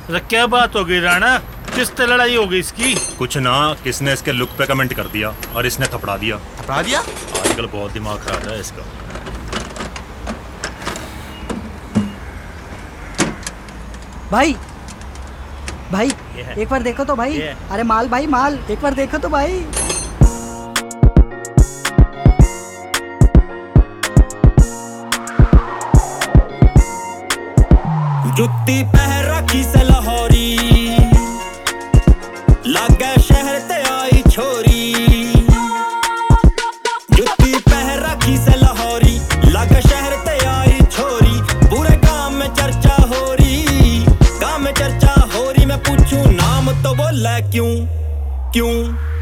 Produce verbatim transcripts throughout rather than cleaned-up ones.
अरे क्या बात हो गई राणा, किससे लड़ाई हो गई इसकी? कुछ ना, किसने इसके लुक पे कमेंट कर दिया और इसने थपड़ा दिया। थपड़ा दिया? आजकल बहुत दिमाग खराब है इसका। भाई भाई एक बार देखो तो भाई। अरे माल भाई माल, एक बार देखो तो भाई। जुत्ती पहन रखी से लाहौरी, लागे शहर ते आई छोरी। जुत्ती पहन रखी से लाहौरी, लागे शहर ते आई छोरी। पूरे गांव में चर्चा हो रही, गांव में चर्चा हो रही। मैं पूछूं नाम तो बोले क्यों क्यों?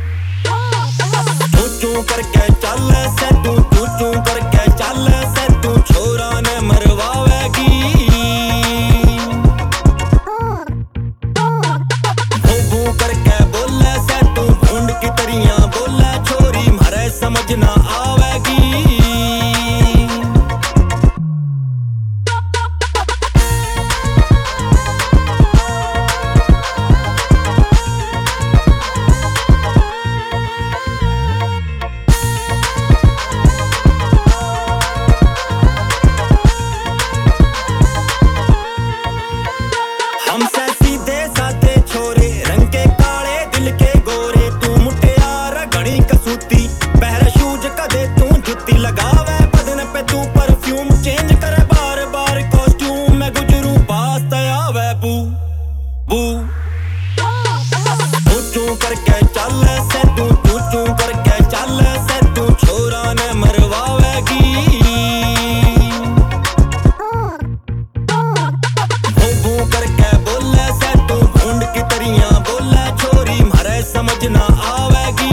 चू चू करके चल से तू, चू चू करके चल से तू। छोरा ने मरवावेगी, करके बोले से तू। ढूंढ की तरियां बोले छोरी, मारे समझ ना आवेगी। हमसे सीधे साधे छोरे, रंग के काले दिल के गोरे। तू मुटियार घड़ी कसूती, पहरे शूज कदे तू जुत्ती लगावे। बदन पे तू परफ्यूम चेंज करे बार बार कॉस्ट्यूम। मैं गुजरू पास तयावे बू बू। तू चू करके चल से तू, तू चू करके चल से तू। छोरा ने मरवावेगी, करके बोले से तू। ढूंढ की तरियां बोले छोरी, मारे समझ ना आवेगी।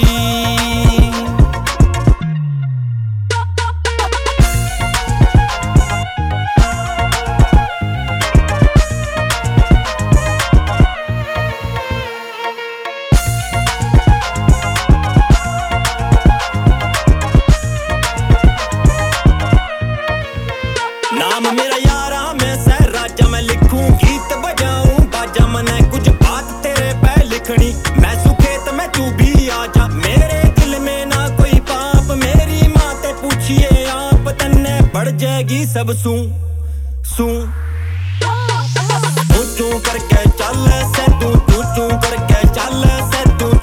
नाम मेरा यारा में से राजा, मैं लिखूं गीत बजाऊं बाजा। मने कुछ बात तेरे पे लिखनी, मैं सुखेत में तू भी आजा। मेरे दिल में ना कोई पाप, मेरी माँ ते पूछिए आप। तन्ने बढ़ जाएगी सब सू सू। तू चू करके चल से तू, तू चू करके चल से तू।